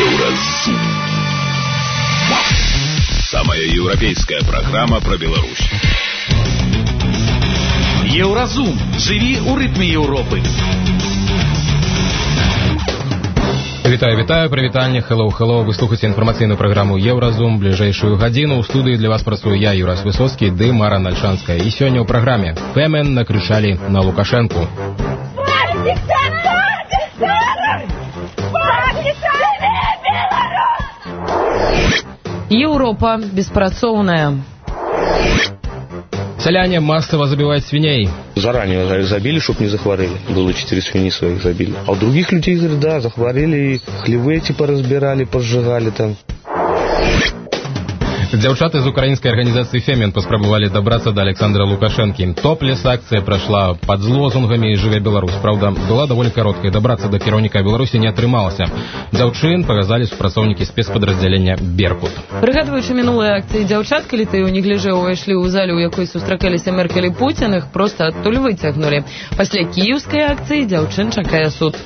Еўразум. Самая европейская программа про Беларусь. Еўразум. Живи у ритме Европы. Вітаю, прывітанне, hello. Вы слухаеце інфармацыйную праграму Еўразум. Бліжэйшую гадзіну ў студыі для вас працую я, Юрас Высоцкі, ды Мара Нальшанская. І сёння ў праграме Фемен накрычалі на Лукашэнку. Европа беспрацоўная. Селяне массово забивают свиней. Заранее забили, чтобы не захворели. Было 4 свиньи своих забили. А у других людей, говорят, да, захворели, хлевы типа разбирали, поджигали там. Дзяўчаты з украінскай арганізацыі «Фемен» паспрабавалі дабрацца да Александра Лукашэнкі. Топ-лес-акцыя прайшла пад лозунгамі «Жыве Беларусь». Праўда, была даволі кароткай. Дабрацца да кіраўніка Беларусі не атрымалася. Дзяўчын паказалі супрацоўнікі спецпадраздзялення «Беркут». Прыгадваючы мінулыя акцыі дзяўчат, калі ты ў негліжэ ўвайшлі ў залю, у якой сустракаліся Меркель і Пуцін, іх проста адтуль выцягнулі. Пасля кіеўскай акцыі дзяўчын чакае суд.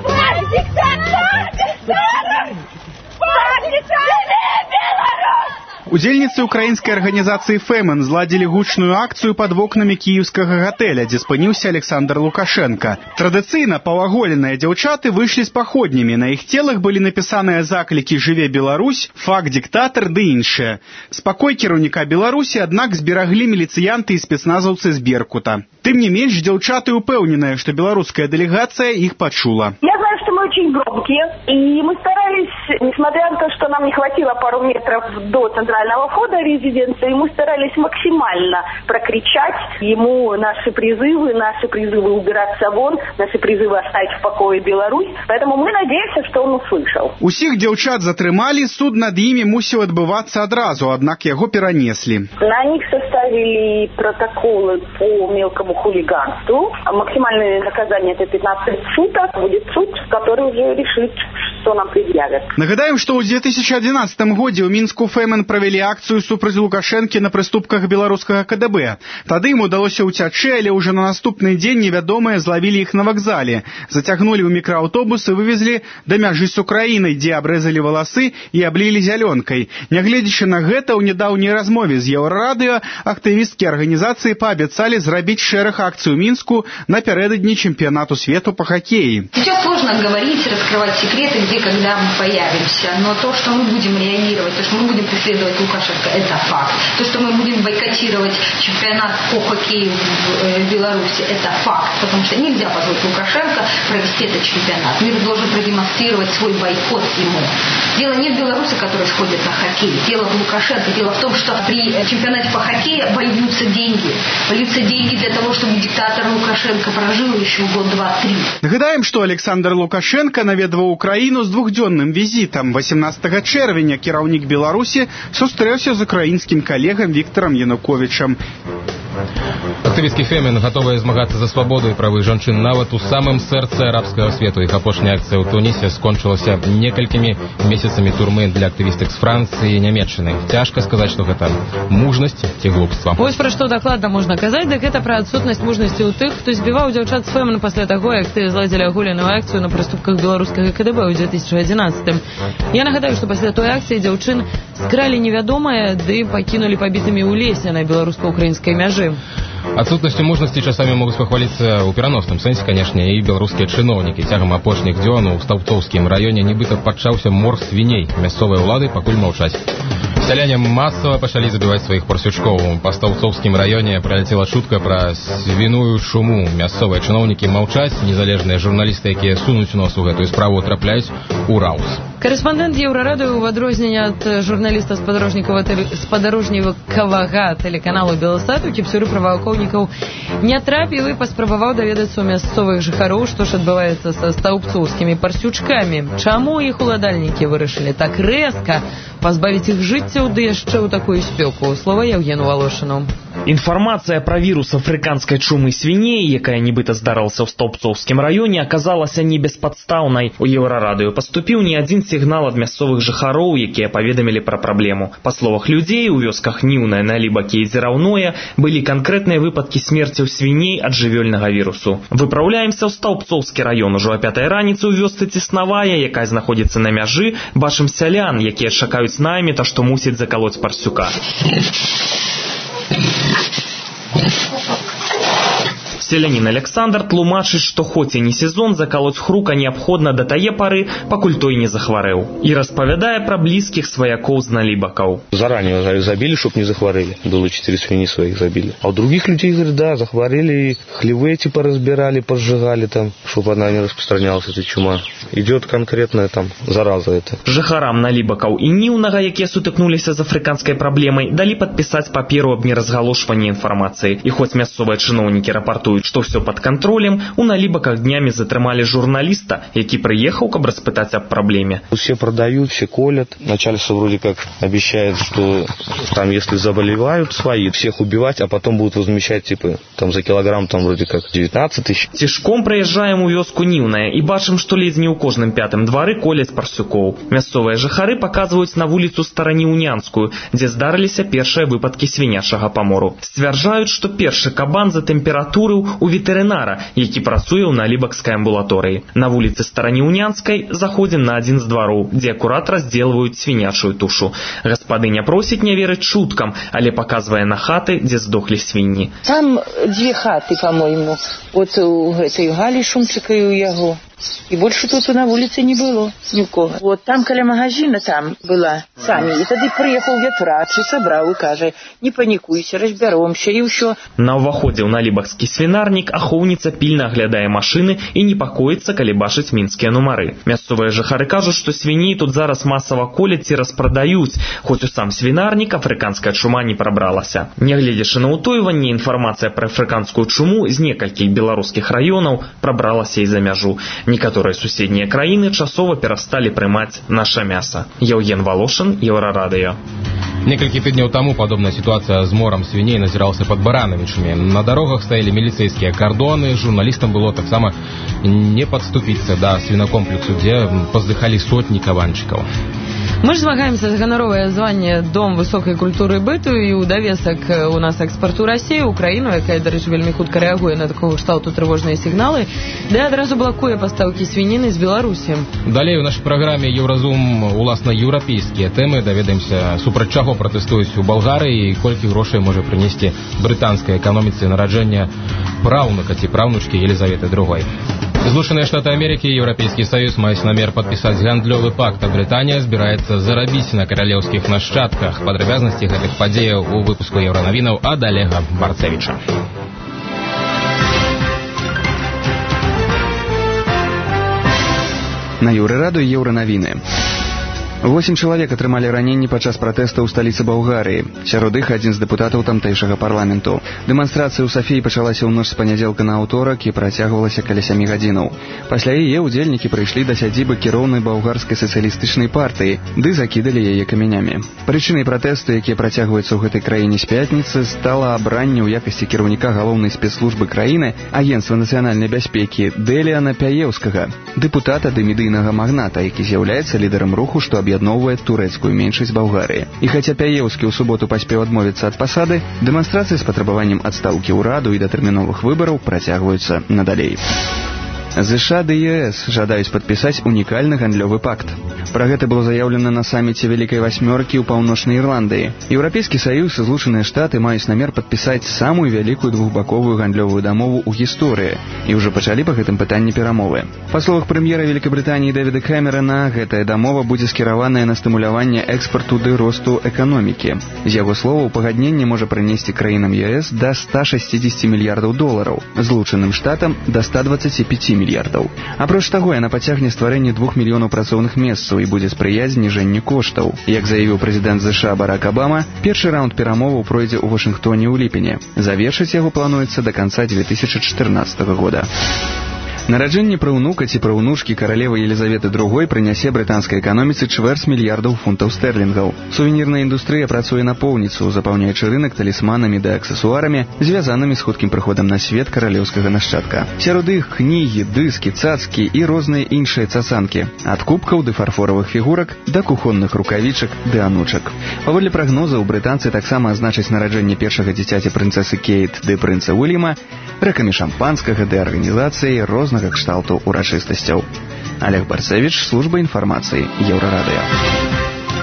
Удзельніцы украінскай арганізацыі «Фемен» зладзілі гучную акцыю пад вокнамі кіеўскага гатэля, дзе спыніўся Александр Лукашенко. Традыцыйна паўаголеныя дзяўчаты выйшлі з паходнямі. На іх целах былі напісаныя заклікі «Жыве Беларусь», «Фак дыктатар» ды іншыя. Спакой кіраўніка Беларусі, аднак, збераглі міліцыянты і спецназаўцы з Беркута. Тым не менш, дзяўчаты ўпэўненыя, што беларуская делегация их почула. Я знаю, что мы очень громкие, и мы старались, несмотря на то, что нам не хватило пару метров до центрального входа резиденции, мы старались максимально прокричать ему наши призывы убираться вон, наши призывы оставить в покое Беларусь. Поэтому мы надеемся, что он услышал. Усіх дзяўчат затрымалі, суд над імі мусіў адбывацца адразу, аднак яго перанеслі. На них составили протоколы по мелкому хулиганству. Максимальное наказание это 15 суток. Будет суд, который уже решит, что нам предъявят. Нагадаем, што ў 2011 годзе ў Мінску «Фемен» правялі акцыю супраць Лукашэнкі на прыступках беларускага КДБ. Тады ім удалося ўцячы, але ўжо на наступны дзень невядомыя злавілі іх на вакзале. Зацягнулі ў мікрааўтобус і вывезлі да мяжы з Украінай, дзе абрэзалі валасы і аблілі зялёнкай. Нягледзячы на гэта, ў нядаўняй размове з Еўрарадыё актывісткі арганізацыі паабяцалі зрабіць шэраг акцый у Мінску напярэдадні чэмпіянату свету по хоккею. Сейчас сложно говорить, раскрывать секреты, где, когда мы появимся, но то, что мы будем реагировать, то, что мы будем преследовать Лукашенко, это факт. То, что мы будем бойкотировать чемпионат по хоккею в Беларуси, это факт, потому что нельзя позволить Лукашенко провести этот чемпионат. Мир должен продемонстрировать свой бойкот ему. Дело не в белорусе, которые сходят на хоккей, дело в Лукашенко. Дело в том, что при чемпионате по хоккею вольются деньги. Вольются деньги для того, чтобы диктатор Лукашенко прожил еще год, два, три. Нагадаем, што Александр Лукашенко наведваў Украіну з двухдзённым візітам. 18 чэрвеня кіраўнік Беларусі сустрэўся з украінскім калегам Віктарам Януковічам. Актывісткі «Фемен» гатовыя змагацца за свабоду і правы жанчын нават у самым сэрцы арабскага свету. Іх апошняя акцыя ў Тунісе скончылася некалькімі месяцамі турмы для актывістак з Францыі і Нямецчыны. Цяжка сказаць, што гэта мужнасць ці глупства. Вось пра што дакладна можна казаць, дык гэта пра адсутнасць мужнасці ў тых, хто збіваў дзяўчат з «Фемен» пасля таго, як ты зладзілі аголеную акцыю на прыступках беларускага КДБ ў 2011. Я нагадаю, што пасля той акцыі дзяўчын скралі невядомае, ды пакінулі пабітымі ў лесе на беларуска-украінскай мяжы. Адсутнасцю мужнасці часамі могуць пахваліцца ў пераносным сэнсе, канешне, і беларускія чыноўнікі. Цягам апошніх дзён у Стаўцоўскім раёне нібыта пачаўся мор свіней. Мясцовыя ўлады пакуль маўчаць. Сяляне масава пачалі забіваць сваіх парсючкоў. Па Стаўцоўскім раёне праляцела чутка пра свіную чуму. Мясцовыя чыноўнікі маўчаць, незалежныя журналісты, якія сунуць нос у гэтую справу, трапляюць у раус. Карэспандэнт Еўрарадыё, у адрозненне ад журналіста спадарожнікавага тэлеканалу «Белстат», у кіпцюры праваахоўнікаў не трапіў і паспрабаваў даведацца ў мясцовых жыхароў, што ж адбываецца са стаўцоўскімі парсючкамі. Чаму іх уладальнікі вырашылі так рэзка пазбавіць іх жыццяў, ды яшчэ ў такую спёку? Слова Яўгену Валошыну. Інфармацыя пра вірус афрыканскай чумы свіней, якая нібыта здарылася ў Стаўбцоўскім раёне, аказалася не беспадстаўнай. У Еўрарадыё паступіў не адзін сігнал ад мясцовых жыхароў, якія паведамілі пра праблему. Па словах людзей, у вёсках Ніўнае, Налібакі і Дзіраўное былі канкрэтныя выпадкі смерці ў свіней ад жывёльнага вірусу. Выпраўляемся ў Стаўбцоўскі раён. Ужо о 5 раніцы ў вёсцы Цесновая, якая знаходзіцца на мяжы, бачым сялян, якія чакаюць найміта, што мусіць закалоць парсюка. Селянін Александр тлумачыць, што хоць і не сезон, закалоць хрука неабходна да тае пары, пакуль той не захварэў. І распавядае пра блізкіх сваякоў з Налібакаў. Заранее забили, чтобы не захворели. Было 4 свиньи своих забили. А у других людей, говорят, да, захворели, хлевы типа разбирали, поджигали там, чтобы она не распространялась, эта чума. Идет конкретная там зараза это. Жыхарам Налібакаў і Ніўнага, якія сутыкнуліся з афрыканскай праблемай, далі падпісаць паперу аб неразгалошванні інфармацыі. І хоць мясцовыя чыноўнікі рапартуюць, што ўсё пад кантролем, у Налібаках днямі затрымалі журналіста, які прыехаў, каб распытаць аб праблеме. Все продают, все колят. Начальство вроде как обещает, что там если заболевают свои, всех убивать, а потом будут возмещать типа там за килограмм там вроде как 19 тысяч. Цішком прыязджаем у вёску Ніўнае і бачым, што ледзь не ў кожным 5-м двары коляць парсюкоў. Мясцовыя жыхары паказваюць на вуліцу Стараніўнянскую, дзе здарыліся першыя выпадкі свінячага памору. Сцвярджаюць, што першы кабан затэмпературыў у ветэрынара, які працуе ў Налібакскай амбулаторыі. На вуліцы Стараніўнянскай заходзім на адзін з двароў, дзе акурат раздзелваюць свінячую тушу. Гаспадыня просіць не верыць чуткам, але паказвае на хаты, дзе здохлі свінні. Там 2 хаты, по-моему. Вот у гэтай Галі Шумчыкай у яго. І больше тут на вуліцы не было нікога. Вот там каля магазина там была самі. І тады прыехаў ветврач і сабраў і кажа: не панікуйся, разбяромся і ўсё. На ўваходзе ў Налібакскі свінарнік ахоўніца пільна аглядае машыны і непакоіцца, калі бачыць мінскія нумары. Мясцовыя жыхары кажуць, што свіней тут зараз масава коляць і распрадаюць, хоць у сам свінарнік афрыканская чума не прабралася. Нягледзячы на ўтойванне, інфармацыя пра афрыканскую чуму з некалькіх беларускіх раёнаў прабралася і за мяжу. Некаторыя суседнія краіны часова перасталі прымаць наша мяса. Яўген Валошын, Еўрарадыё. Некалькі тыдняў таму падобная сітуацыя з морам свіней назіралася пад Баранавічамі. На дарогах стаялі міліцэйскія кардоны, журналістам было таксама не падступіцца да свінакомплексу, дзе паздыхалі сотні кабанчыкаў. Мы ж змагаемся за ганаровае званне Дом высокай культуры і быту, і ў давесак у нас экспарту Расіі, Украіну, якая, дарэчы, вельмі хутка рэагуе на такого кшталту трывожныя сігналы, ды адразу блакуе пастаўкі свініны з Беларусі. Далей у нашай праграме Еўразум уласна еўрапейскія тэмы. Даведаемся, супраць чаго пратэстуюць у Балгарыі і колькі грошай можа прынесці брытанскай эканоміцы нараджэння праўнука ці праўнучкі Елізаветы II. Злучаныя Штаты Амерыкі і Еўрапейскі Саюз маюць намер падпісаць гандлёвы пакт, а Брытанія збіраецца зарабіць на каралеўскіх нашчадках. Падрабязнасці гэтых падзеяў у выпуску Еўранавінаў ад Олега Барцевіча. На Еўрарадыё Еўранавіны. 8 чалавек атрымалі раненні падчас пратэста ў сталіцы Балгарыі. Сярод іх адзін з дэпутатаў тамтэйшага парламенту. Дэманстрацыя ў Сафіі пачалася ў ноч з панядзелка на аўторак і працягвалася каля 7 гадзінаў. Пасля яе ўдзельнікі прыйшлі да сядзібы кіроўнай балгарскай сацыялістычнай партыі, ды закідалі яе камянямі. Прычынай пратэсту, які працягваецца ў гэтай краіне з пятніцы, стала абранне ў якасці кіраўніка галоўнай спецслужбы краіны, Агенцтва нацыянальнай бяспекі, Дэліана Пяеўскага, дэпутата ды медыйнага магната, які з'яўляецца лідарам руху, што аб'ядноўвае турэцкую меншасць Балгарыі. І хаця Пяеўскі ў суботу паспеў адмовіцца ад пасады, дэманстрацыі з патрабаваннем адстаўкі ўраду і датэрміновых выбараў працягваюцца надалей. США ды ЕС жадаюць падпісаць унікальны гандлёвы пакт. Пра гэта было заяўлена на саміце Вялікай Васьмёркі ў Паўночнай Ірландыі. Еўрапейскі Саюз і Злучаныя Штаты маюць намер падпісаць самую вялікую двухбаковую гандлёвую дамову ў гісторыі і ўжо пачалі па гэтым пытанні перамовы. Па словах прэм'ера Вялікабрытаніі Дэвіда Кэмерана, гэтая дамова будзе скіраваная на стымуляванне экспарту ды росту эканомікі. З яго словаў, пагадненне можа прынесці краінам ЕС да $160 мільярдаў, Злучаным Штатам да 125 мільярдаў. Апроч таго, яна пацягне стварэнне 2 мільёнаў працоўных месцаў і будзе спрыяць зніжэнню коштаў. Як заявіў прэзідэнт США Барак Абама, першы раунд перамоваў пройдзе ў Вашынгтоне ў ліпені. Завершыць яго плануецца да канца 2014 года. Нараджэнне праўнука ці праўнушкі каралевы Елізаветы II прынясе брытанскай эканоміцы чвэрць мільярдаў фунтаў стэрлінгаў. Сувенірная індустрыя працуе напоўніцу, запаўняючы рынак талісманамі ды аксесуарамі, звязанымі з хуткім прыходам на свет каралеўскага нашчадка. Сярод іх кнігі, дыскі, цацкі і розныя іншыя цацанкі. Ад кубкаў ды фарфоравых фігурак да кухонных рукавічак ды анучак. Паводле прагнозаў, брытанцы таксама азначаць нараджэнне першага дзіцяці прынцэсы Кейт ды прынца Уільяма рэкамі шампанскага ды арганізацыяй рознага кшталту урачыстасцяў. Олег Барцевич, служба інфармацыі, Еўрарадыё.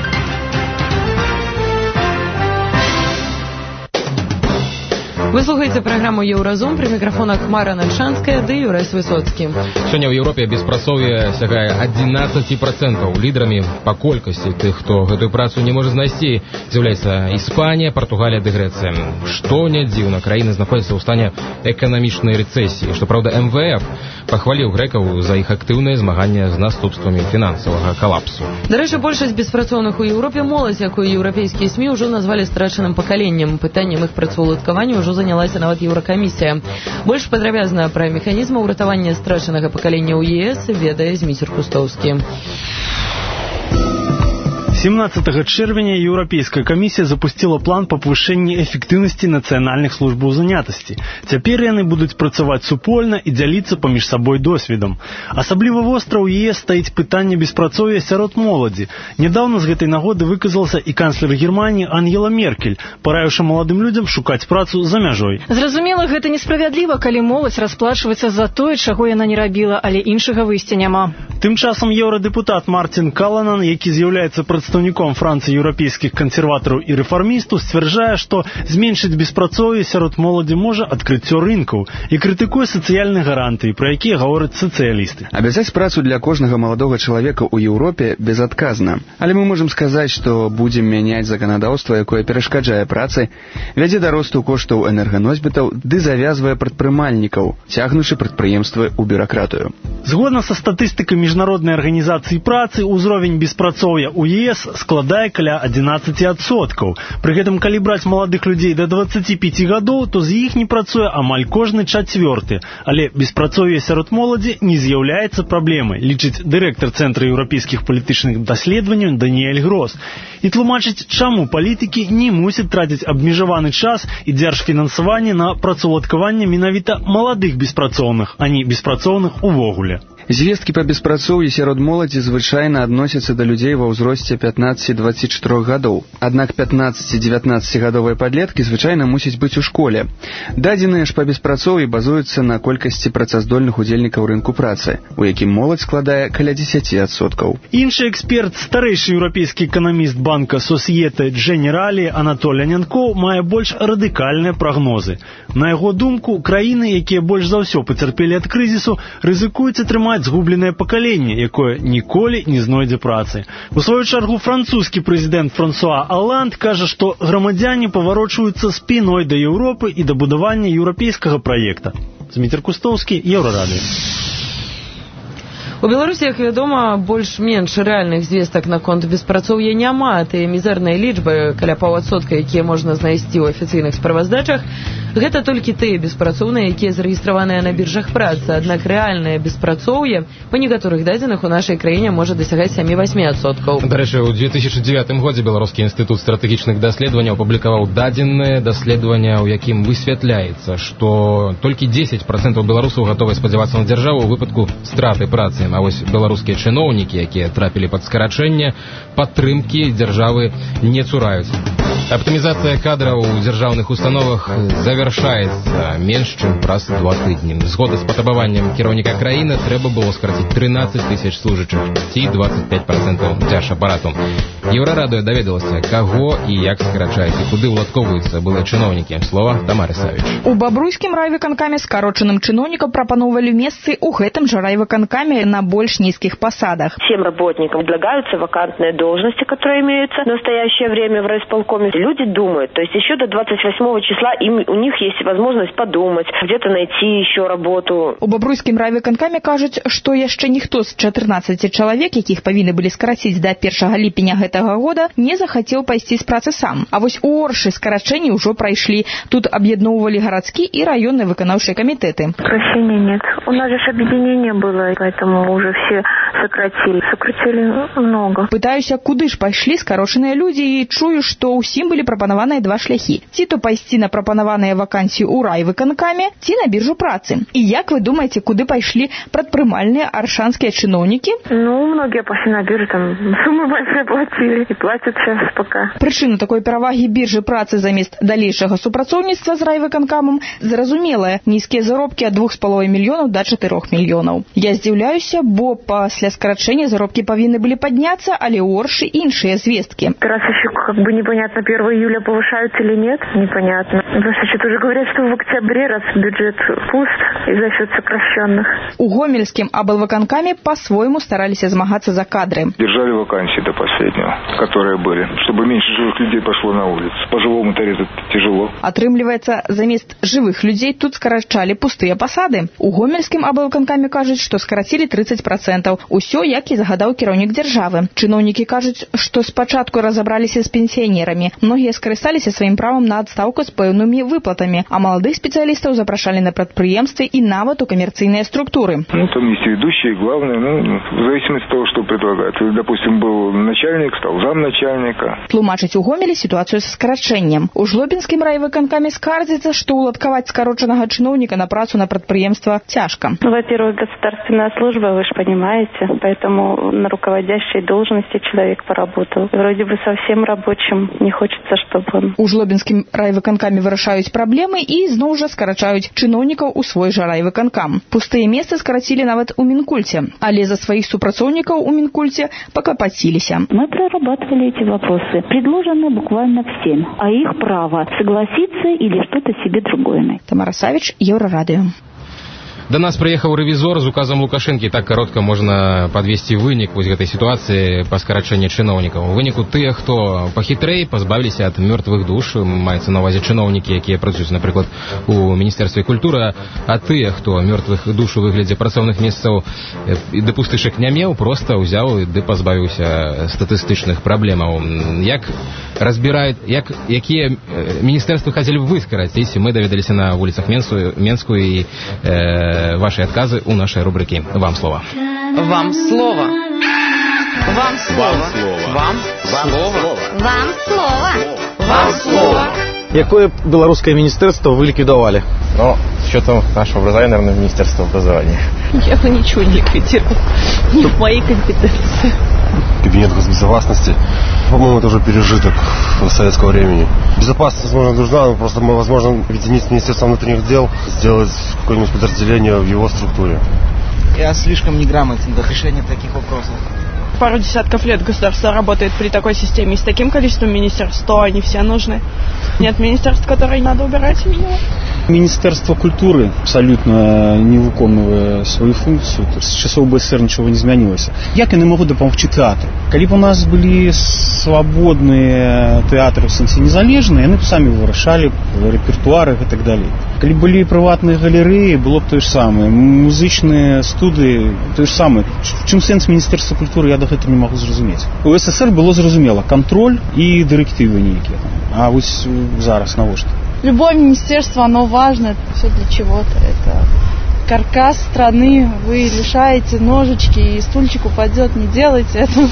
Вы слухаеце праграму «Еўразум», пры мікрафонах Хмара Нальшанская ды Юрась Высоцкі. Сёння ў Еўропе беспрацоўе сягае 11%. Лідарамі па колькасці тых, хто гэтую працу не можа знайсці, з'яўляецца Іспанія, Партугалія ды Грэцыя. Што не дзіўна, краіны знаходзяцца ў стане эканамічнай рэцэсіі. Што праўда, МВФ пахваліў грэкаў за іх актыўнае змаганне з наступствамі фінансавага калапсу. Дарэчы, большасць беспрацоўных у Еўропе моладзь, якую еўрапейскія СМІ ўжо назвалі страчаным пакаленнем. Пытаннем іх працаўладкавання ўжо занялася нават Еўракамісія. Больш падрабязна пра механізмы ўратавання страчанага пакалення ў ЕС ведае Зміцер Кустоўскі. 17 чэрвеня Еўрапейская камісія запустила план па павышэнні эфектыўнасці нацыянальных службаў занятасці. Цяпер яны будуць працаваць супольна і дзяліцца паміж сабой досведам. Асабліва востра ў ЕС стаіць пытанне беспрацоўя сярод моладзі. Нядаўна з гэтай нагоды выказалася і канцлер Германіі Ангела Меркель, параіўшы маладым людзям шукаць працу за мяжой. Зразумела, гэта несправядліва, калі моладзь расплачваецца за тое, чаго яна не рабіла, але іншага выйсця няма. Тым часам еўрадэпутат Мартин Каланан, які з'яўляецца прадстаўніком Францыі еўрапейскіх кансерватараў і рэфармістаў, сцвярджае, што зменшыць беспрацоўе сярод моладзі можа адкрыццё рынкаў і крытыкуе сацыяльныя гарантыі, пра якія гавораць сацыялісты. Абяцаць працу для кожнага маладога чалавека ў Еўропе безадказна. Але мы можам сказаць, што будзем мяняць заканадаўства, якое перашкаджае працы, вядзе да росту коштаў энерганосьбітаў ды завязвае прадпрымальнікаў, цягнучы прадпрыемствы ў бюракратыю. Згодна са статыстыкай міжнароднай арганізацыі працы, узровень беспрацоўя ў ЕС складае каля 11%. Пры гэтым, калі браць маладых людзей да 25 гадоў, то з іх не працуе амаль кожны чацвёрты. Але беспрацоўе сярод моладзі не з'яўляецца праблемай, лічыць дырэктар Цэнтра еўрапейскіх палітычных даследаванняў Даніэль Грос. І тлумачыць, чаму палітыкі не мусяць траціць абмежаваны час і дзяржфінансаванне на працаўладкаванне менавіта маладых беспрацоўных, а не беспрацоўных увогуле. Звесткі па беспрацоўі сярод моладзі звычайна адносяцца да людзей ва ўзросце 15-24 гадоў. Аднак 15-19гадовыя падлеткі звычайна мусяць быць у школе. Дадзеныя ж па беспрацоўі базуюцца на колькасці працаздольных удзельнікаў рынку працы, у якім моладзь складае каля 10%. Іншы эксперт, старэйшы еўрапейскі эканаміст банка Societe Generale Анатолій Нянкоў мае больш радыкальныя прагнозы. На яго думку, краіны, якія больш за ўсё пацярпелі ад крызісу, рызыкуюць атрымаць згубленае пакаленне, якое ніколі не знойдзе працы. У сваю чаргу французскі прэзідэнт Франсуа Оланд кажа, што грамадзяне паварочваюцца спіной да Еўропы і да будавання еўрапейскага праекта. Зміцер Кустоўскі, Еўрарадыё. У Беларусі, як вядома, больш-менш рэальных звестак наконт беспрацоўя няма. Тыя мізэрныя лічбы, каля паўадсотка, якія можна знайсці ў афіцыйных справаздачах, гэта толькі тыя беспрацоўныя, якія зарэгістраваныя на біржах працы. Аднак рэальнае беспрацоўе па некаторых дадзеных у нашай краіне можа дасягаць 7-8%. Дарэчы, у 2009 годзе Беларускі інстытут стратэгічных даследаванняў апублікаваў дадзенае даследавання, у якім высвятляецца, што толькі 10% беларусаў гатовы спадзявацца на дзяржаву ў выпадку страты працы. А вось беларускія чыноўнікі, якія трапілі пад скарачэнне, падтрымкі дзяржавы не цураюць. Аптымізацыя кадраў у дзяржаўных установах завяршаецца менш, чым праз 2 тыдні. Згода з патрабаваннем кіраўніка краіны трэба было скараціць 13 тысяч служачых, ці 25% дзяржапарату. Еўрарадыё даведалася, каго і як скарачаюць і куды ўладкоўваюцца былыя чыноўнікі. Слова Тамары Савіч. У Бабруйскім райвыканкаме скарочаным чыноўнікам прапаноўвалі месцы ў гэтым жа райвыканкаме на больш низких посадах. Всем работникам предлагаются вакантные должности, которые имеются в настоящее время в райисполкоме. Люди думают, то есть еще до 28 числа у них них есть возможность подумать, где-то найти еще работу. У бабруйскім райвыканкаме кажуць, што яшчэ ніхто з 14 чалавек, якіх павінны былі скараціць да 1 ліпеня гэтага года, не захацеў пайсці з працы сам. А вось у Оршы скарачэнні ўжо прайшлі. Тут аб'ядноўвалі гарадскі і раённыя выканаўчыя камітэты. Сокращения нет. У нас же объединение было, поэтому уже все сократили. Сократили много. Пытаюся, куды ж пайшлі скарочаныя людзі, і чую, што ўсім былі прапанаваныя два шляхі. Ці то пайсці на прапанаваныя вакансіі ў райвыканкаме, ці на біржу працы. І як вы думаеце, куды пайшлі прадпрымальныя аршанскія чыноўнікі? Многие пошли на биржу, там суммы большие платили и платят сейчас пока. Прычына такой перавагі біржы працы замест далейшага супрацоўніцтва з райвыканкамам зразумелая. Нізкія заробкі ад 2,5 мільёнаў да 4 мільёнаў. Я здзіўляюся, бо пасля скарачэння заробкі павінны былі падняцца, але ў Оршы іншыя звесткі. Раз еще непонятно, 1 июля повышают или нет, непонятно. Просто что-то уже говорят, что в октябре, раз бюджет пуст и за счет сокращенных. У Гомельскім аблвыканкаме по-своему стараліся змагацца за кадры. Держали вакансии до последнего, которые были, чтобы меньше живых людей пошло на улицу. По-живому-то это тяжело. Атрымліваецца, замест жывых людзей тут скарачалі пустыя пасады. У Гомельскім аблвыканкаме кажуць, што скарацілі 30%. Усё, як і загадаў кіраўнік дзяржавы. Чыноўнікі кажуць, што спачатку разабраліся з пенсіянерамі. Многія скарысталіся сваім правам на адстаўку з пэўнымі выплатамі, а маладых спецыялістаў запрашалі на прадпрыемствы і нават у камерцыйныя структуры. Там есть ведущие, главное, в зависимости от того, что предлагают. Допустим, был начальник, стал замначальника. Тлумачыць у Гомелі ситуацию со скарачэннем. У Жлобінскім райвыканкаме скардзіцца, што уладкаваць скарочанага чыноўніка на працу на прадпрыемства цяжка. Во-первых, государственная служба, вы же понимаете, поэтому на руководящей должности человек поработал. Вроде бы совсем рабочим не хочется, чтобы он... У Жлобінскім райвыканкаме вырашаюць праблемы і зноў жа скарачаюць чыноўнікаў у свой жа райвыканкам. Пустыя месцы скарацілі нават у Мінкульце, але за сваіх супрацоўнікаў у Мінкульце пакапаціліся. Мы прорабатывали эти вопросы. Предложены буквально всем. А их право согласиться или что-то себе другое найти. Тамара Савіч, Еўрарадыё. Да нас прыехаў рэвізор з указам Лукашэнкі. Так каротка можна падвесці вынік вось гэтай сітуацыі па скарачэнні чыноўнікаў. У выніку тыя, хто пахітрэй, пазбавіліся ад мёртвых душ, маецца на ўвазе чыноўнікі, якія працуюць, напрыклад, у Міністэрстве культуры, а тыя, хто мёртвых душ у выглядзе працоўных месцаў ды пустышак не меў, проста ўзяў ды пазбавіўся статыстычных праблемаў. Як разбіраюць, якія міністэрствы хацелі б вы скараціць, мы даведаліся на вуліцах Менску і ваши отказы у нашей рубрики «Вам слово». Вам слово. Вам слово. Вам слово. Вам слово. Вам слово. Якое белорусское министерство вы ликвидовали? Ну, с учетом нашего образования, наверное, Министерство образования. Я бы ничего не ликвидировал. Не в моей компетенции. Кабинет госбезопасности. По-моему, это уже пережиток советского времени. Безопасность, возможно, нужна, но просто мы, возможно, объединить с Министерством внутренних дел, сделать какое-нибудь подразделение в его структуре. Я слишком неграмотен для решения таких вопросов. Пару десятков лет государство работает при такой системе и с таким количеством министерств, то они все нужны. Нет министерств, которые надо убирать из него. Министерство культуры абсолютно не выконывае свою функцию. То есть с часов БСР ничего не изменилось. Як яны могуць дапамагчы тэатру? Калі б у нас былі свабодныя тэатры в сэнсе незалежныя, яны б самі вырашалі рэпертуары і так далей. Калі былі прыватныя галерэі, было б тое ж самае. Музычныя студыі, тое ж самае. В чым сэнс Міністэрства культуры, я дагэтуль не магу зразумець. У СССР было зразумела кантроль і дырэктывы нейкія. А вось зараз навошта? Любое министерство, оно важно, все для чего-то. Это каркас страны, вы лишаете ножички, и стульчик упадет, не делайте этого.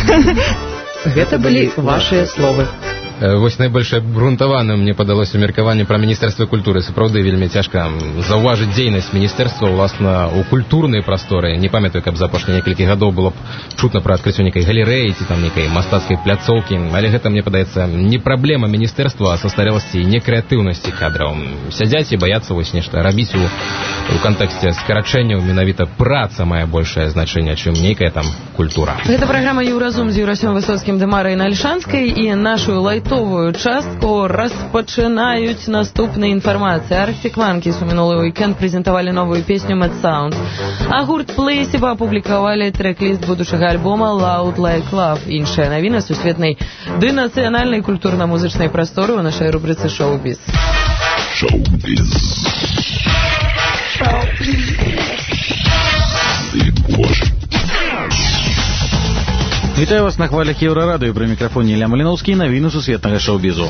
Это были ваши словы. Вось найбольш абгрунтаваным мне падалося меркаванне пра Міністэрства культуры. Сапраўды вельмі цяжка заўважыць дзейнасць міністэрства ўласна ў культурнай прасторы. Не памятаю, каб за апошнія некалькі гадоў было б чутна пра адкрыццё нейкай галерэі ці там нейкай мастацкай пляцоўкі, але гэта, мне падаецца, не праблема міністэрства, а састарэласці і некрэатыўнасці кадраў. Сядзяць і баяцца вось нешта рабіць у кантэксце скарачэнняў. Менавіта праца мае большае значэнне, чым нейкая там культура. Гэта праграма «Еўразум» з Юрасём Высоцкім, Дэмарай Нальшанскай, і нашу лайтовую частку распачынаюць наступнай інфармацыі. Arctic Monkeys у мінулы уикенд прэзентавалі новую песню «Mad Sounds», а гурт Placebo апублікавалі трэк-ліст будучага альбома «Loud Like Love». Іншая навіна сусветнай ды нацыянальнай культурна-музычнай прасторы ў нашай рубрыцы «Шоу-біз». Шоу-биз. Вітаю вас на хвалях Еўрарадыё. Пры мікрафоне Ілля Маліноўскі, навіны сусветнага шоу-бізу.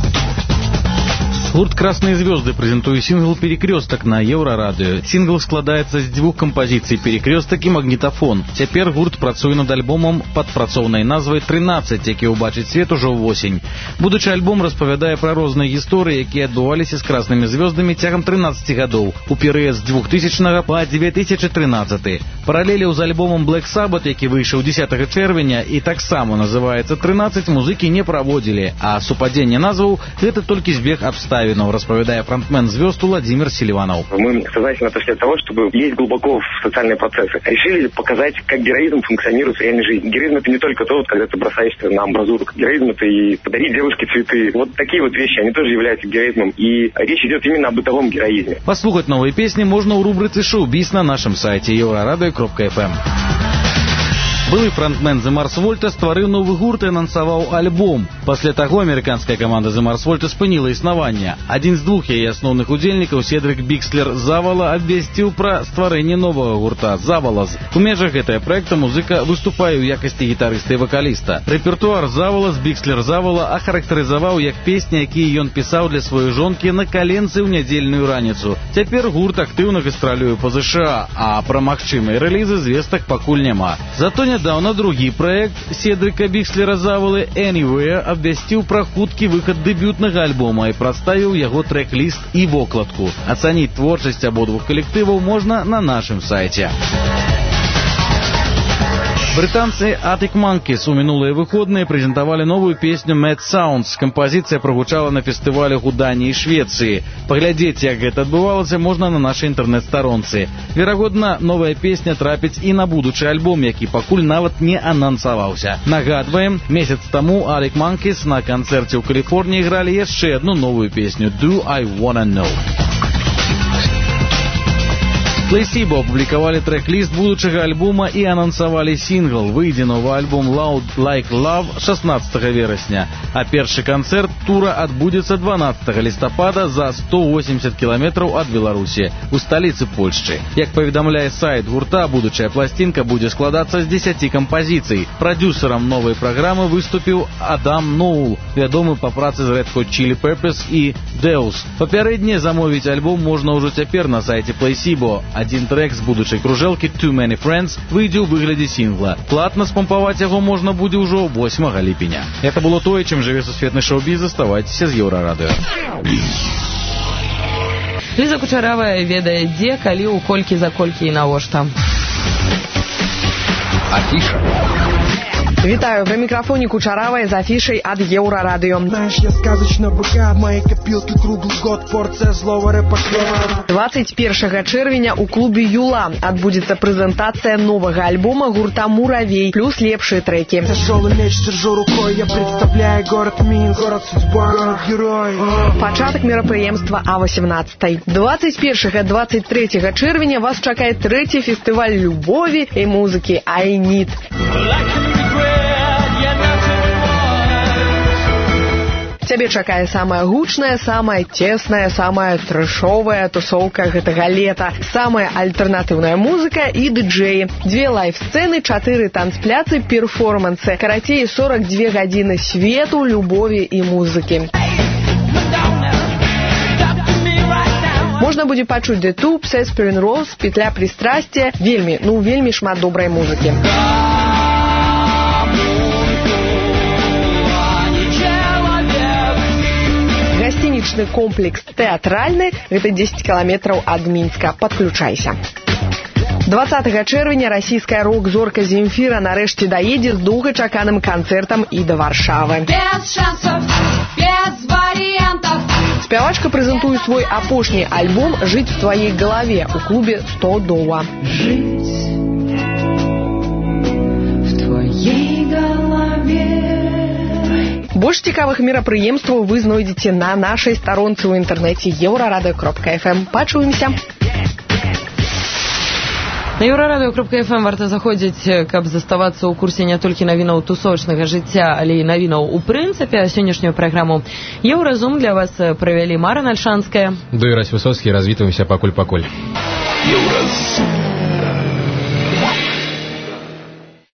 Гурт «Красные звезды» прэзентуе сингл «Перекресток» на Еўрарадыё. Сингл складаецца з дзвюх кампазіцый «Перекресток» і «Магнітафон». Цяпер гурт працуе над альбомам пад працоўнай назвай «13», які ўбачыць свет ужо ўвосень. Будучы альбом распавядае пра розныя гісторыі, якія адбываліся з «Краснымі звездамі» цягам 13 гадоў, у перыяд з 2000 па 2013. Паралеляў з альбомам «Black Sabbath», які выйшаў 10 чэрвеня і таксама называецца «13», музыкі не праводзілі, а супадзенне назваў – гэта толькі збег абставін, распавядае фронтмен звезд Владимир Селиванов. Мы сознательно отошли от того, чтобы лезть глубоко в социальные процессы. Решили показать, как героизм функционирует в реальной жизни. Героизм — это не только то, когда ты бросаешься на амбразуру. Героизм — это и подарить девушке цветы. Вот такие вот вещи, они тоже являются героизмом. И речь идет именно о бытовом героизме. Послухать новые песни можно у рубрицы «Шоу-биз» на нашем сайте euradio.fm. Былы фронтмен The Mars Volta стварыў новы гурт і анансаваў альбом. Пасля таго амерыканская каманда The Mars Volta спыніла існаванне. Адзін з двух яе асноўных удзельнікаў, Седрик Бікслер Завала, абвясціў пра стварэнне новага гурта «Завалаз». У межах гэтага праекта музыка выступае ў якасці гітарыста і вакаліста. Рэпертуар «Завалаз» Бікслер Завала ахарактарызаваў як песні, якія ён пісаў для сваёй жонкі на каленцы ў нядзельную раніцу. Цяпер гурт актыўна гастралюе па ЗША, а пра магчымыя рэлізы звестак пакуль няма. Зато нядаўна другі праект Седрика Бікслера Завалы «Anywhere» абвясціў пра хуткі выхад дэбютнага альбома і прадставіў яго трэк-ліст і вокладку. Ацаніць творчасць абодвух калектываў можна на нашым сайце. Брытанцы Arctic Monkeys у мінулыя выходныя прэзентавалі новую песню «Mad Sounds». Кампазіцыя прагучала на фестывалях у Даніі і Швецыі. Паглядзець, як гэта адбывалася, можна на нашай інтэрнэт-старонцы. Верагодна, новая песня трапіць і на будучы альбом, які пакуль нават не анансаваўся. Нагадваем, месяц таму Arctic Monkeys на канцэрце ў Каліфорніі гралі яшчэ адну новую песню «Do I Wanna Know». Placebo апублікавалі трэк-ліст будучага альбома і анансавалі сінгл. Выйдзе новы альбом Loud Like Love 16 верасня, а першы канцэрт тура адбудзецца 12 лістапада за 180 кіламетраў ад Беларусі, у сталіцы Польшчы. Як паведамляе сайт гурта, будучая пласцінка будзе складацца з 10 кампазіцый. Прадюсерам новай праграмы выступіў Адам Ноул, вядомы па працы з Red Hot Chili Peppers і Deus. Папярэдне замовіць альбом можна ўжо цяпер на сайце Placebo. Адзін трэк з будучай кружэлкі «Too Many Friends» выйдзе ў выглядзе сінгла. Платна спампаваць яго можна будзе ўжо 8 ліпеня. Это было тое, чым жыве сусветны шоу-біз. Заставайцеся з Еўрарадыё. Ліза Кучаравая ведае, дзе, калі, у колькі, за колькі і навошта. Афіша. Вітаю, при микрофоне Кучаравая за афишей от Еўрарадио. Знаешь, я сказочно богат, мои копилки круглый год, порция злого рэпа. 21 чэрвеня у клубе Юла адбудзецца прэзентацыя новага альбома гурта «Муравей» плюс лепшие треки. Тяжелый меч держу рукой, я представляю город Минск, город судьба, город герой. Пачатак мерапрыемства а 18. 21-23 чэрвеня вас чакае трэці фестываль любові і музыкі I Need. Цябе чакае самая гучная, самая тесная, самая трэшовая тусоўка гэтага лета, самая альтэрнатыўная музыка і дыджэі. 2 лайв-сцэны, 4 танцпляцы, перформансы. Карацей, 42 гадзіны свету, любові і музыкі. Можна будзе пачуць The Tube, Sesperin Rose, Петля прыстрасця, вельмі шмат добрай музыкі. Гостиничный комплекс «Театральный» – это 10 километров от Минска. Подключайся. 20 чэрвеня расійская рок-зорка Земфіра нарэшце даедзе з доўгачаканым канцэртам і да Варшавы. Без шансов, без вариантов. Спявачка прэзентуе свой апошні альбом «Жить в твоей голове» у клубе $100. Жить в твоей голове. Больш цікавых мерапрыемстваў вы знойдзеце на нашай старонцы ў інтэрнэце euraradio.fm. Пачуемся! На еўрарадыё.фм варта заходзіць, каб заставацца ў курсе не толькі навінаў тусовачнага жыцця, але і навінаў у прынцыпе. Сённяшнюю праграму Еўразум для вас правялі Мара Нальшанская. Дуйрась Высоцкі, развітваемся пакуль-пакуль. Еўразум.